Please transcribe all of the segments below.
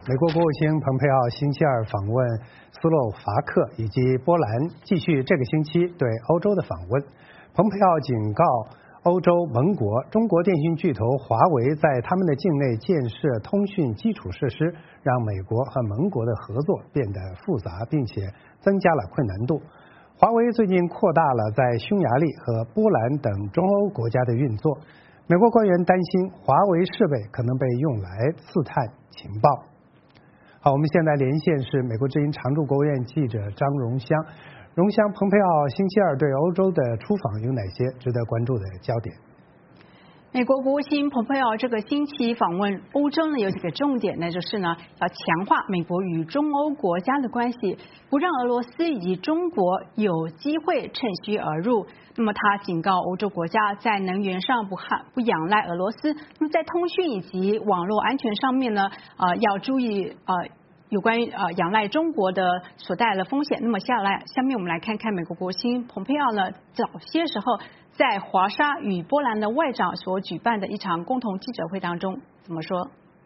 美国国务卿蓬佩奥星期二访问斯洛伐克以及波兰，继续这个星期对欧洲的访问。蓬佩奥警告欧洲盟国，中国电信巨头华为在他们的境内建设通讯基础设施，让美国和盟国的合作变得复杂，并且增加了困难度。华为最近扩大了在匈牙利和波兰等中欧国家的运作。美国官员担心华为设备可能被用来刺探情报。好，我们现在连线是美国之音常驻国务院记者张荣香。荣香，蓬佩奥星期二对欧洲的出访有哪些值得关注的焦点？ 美国国务卿蓬佩奥这个星期访问欧洲呢，有几个重点，那就是呢，要强化美国与中欧国家的关系，不让俄罗斯以及中国有机会趁虚而入。那么他警告欧洲国家在能源上不仰赖俄罗斯，那么在通讯以及网络安全上面呢，要注意有关于仰赖中国的所带来的风险。那么下面我们来看看美国国务卿蓬佩奥呢，早些时候在华沙与波兰的外长所举办的一场共同记者会当中怎么说。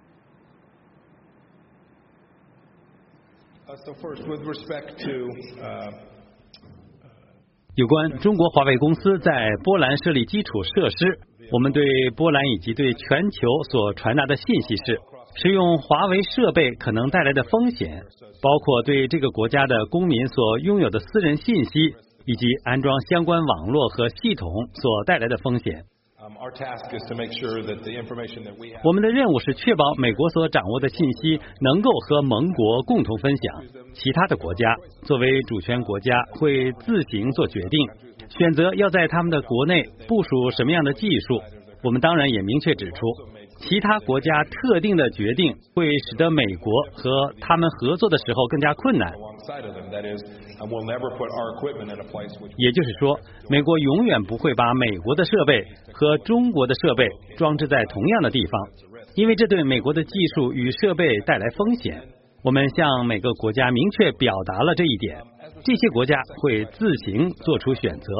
So first, with respect to, 有关中国华为公司在波兰设立基础设施，我们对波兰以及对全球所传达的信息是，使用华为设备可能带来的风险，包括对这个国家的公民所拥有的私人信息，以及安装相关网络和系统所带来的风险。我们的任务是确保美国所掌握的信息能够和盟国共同分享，其他的国家作为主权国家会自行做决定，选择要在他们的国内部署什么样的技术。我们当然也明确指出，其他国家特定的决定会使得美国和他们合作的时候更加困难。也就是说，美国永远不会把美国的设备和中国的设备装置在同样的地方，因为这对美国的技术与设备带来风险。我们向每个国家明确表达了这一点，这些国家会自行做出选择。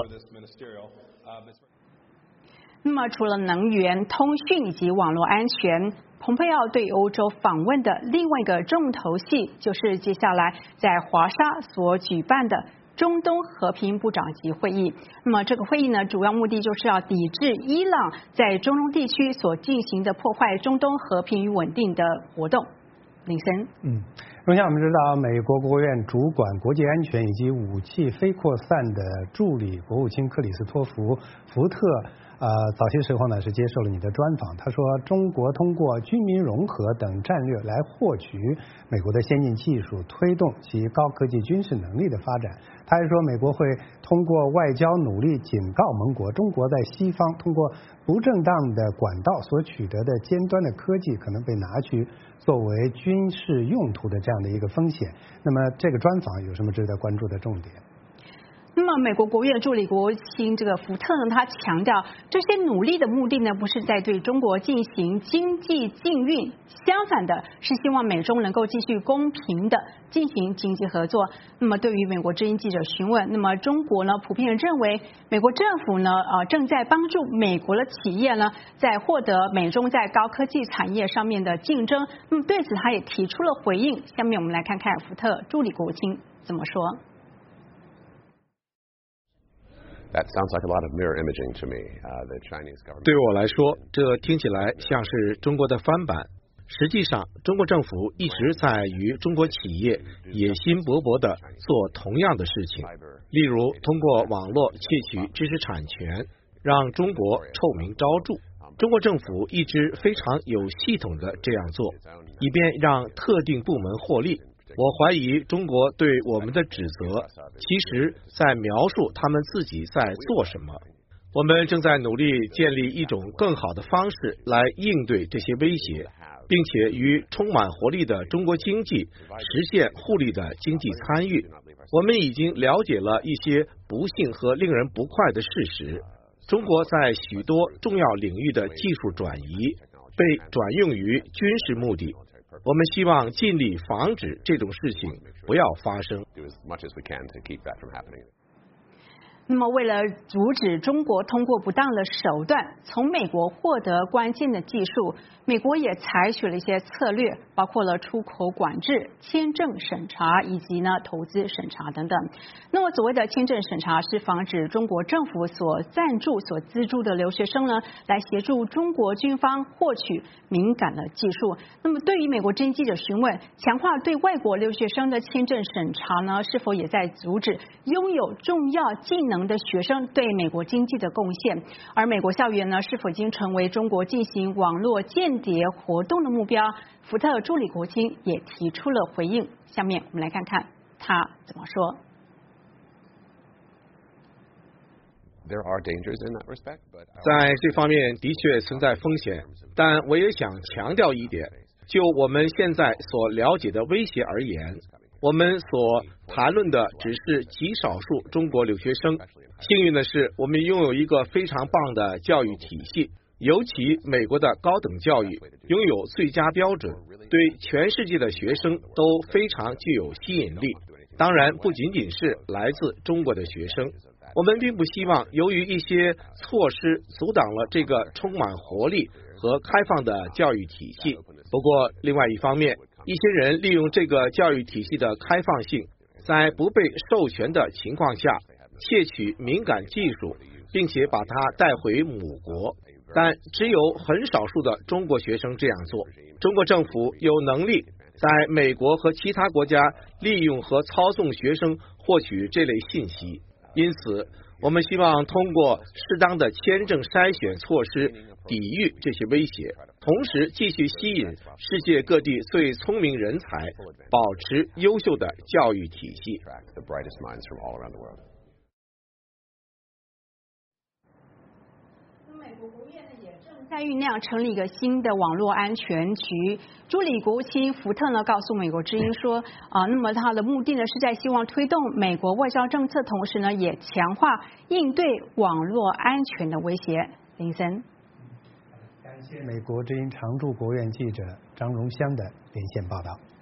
那么除了能源、通讯以及网络安全，蓬佩奥对欧洲访问的另外一个重头戏，就是接下来在华沙所举办的中东和平部长级会议。那么这个会议呢，主要目的就是要抵制伊朗在中东地区所进行的破坏中东和平与稳定的活动。林森， 荣幸我们知道，美国国务院主管国际安全以及武器非扩散的助理国务卿克里斯托弗·福特早些时候呢是接受了你的专访，他说中国通过军民融合等战略来获取美国的先进技术，推动其高科技军事能力的发展。他还说美国会通过外交努力警告盟国，中国在西方通过不正当的管道所取得的尖端的科技可能被拿去作为军事用途的这样的一个风险。那么这个专访有什么值得关注的重点？ 那么美国国务院助理国务卿这个福特呢，他强调这些努力的目的呢，不是在对中国进行经济禁运，相反的是希望美中能够继续公平的进行经济合作。那么对于美国之音记者询问，那么中国呢普遍认为美国政府呢正在帮助美国的企业呢在获得美中在高科技产业上面的竞争。那么对此他也提出了回应。下面我们来看看福特助理国务卿怎么说。 对我来说，这听起来像是中国的翻版。实际上，中国政府一直在与中国企业野心勃勃地做同样的事情，例如通过网络窃取知识产权，让中国臭名昭著。中国政府一直非常有系统地这样做，以便让特定部门获利。我怀疑中国对我们的指责，其实在描述他们自己在做什么。我们正在努力建立一种更好的方式来应对这些威胁，并且与充满活力的中国经济实现互利的经济参与。我们已经了解了一些不幸和令人不快的事实。中国在许多重要领域的技术转移被转用于军事目的。我们希望尽力防止这种事情不要发生。 那么，为了阻止中国通过不当的手段从美国获得关键的技术，美国也采取了一些策略，包括了出口管制、签证审查以及投资审查等等。那么，所谓的签证审查是防止中国政府所赞助、所资助的留学生来协助中国军方获取敏感的技术。那么，对于美国之音记者询问，强化对外国留学生的签证审查是否也在阻止拥有重要技能的学生对美国经济的贡献？而美国校园是否已经成为中国进行网络间谍活动的目标？福特助理国卿也提出了回应。下面我们来看看他怎么说。 在这方面的确存在风险，但我也想强调一点，就我们现在所了解的威胁而言，我们所谈论的只是极少数中国留学生。幸运的是，我们拥有一个非常棒的教育体系，尤其美国的高等教育拥有最佳标准，对全世界的学生都非常具有吸引力。当然，不仅仅是来自中国的学生。我们并不希望由于一些措施阻挡了这个充满活力和开放的教育体系。不过，另外一方面，一些人利用这个教育体系的开放性，在不被授权的情况下窃取敏感技术，并且把它带回母国。但只有很少数的中国学生这样做。中国政府有能力在美国和其他国家利用和操纵学生获取这类信息。因此，我们希望通过适当的签证筛选措施抵御这些威胁，同时继续吸引世界各地最聪明人才，保持优秀的教育体系。 美国国务院也正在酝酿成立一个新的网络安全局。助理国务卿福特告诉美国之音说，那么他的目的是在希望推动美国外交政策，同时也强化应对网络安全的威胁。林森， 感谢美国之音常驻国务院记者张荣香的连线报道。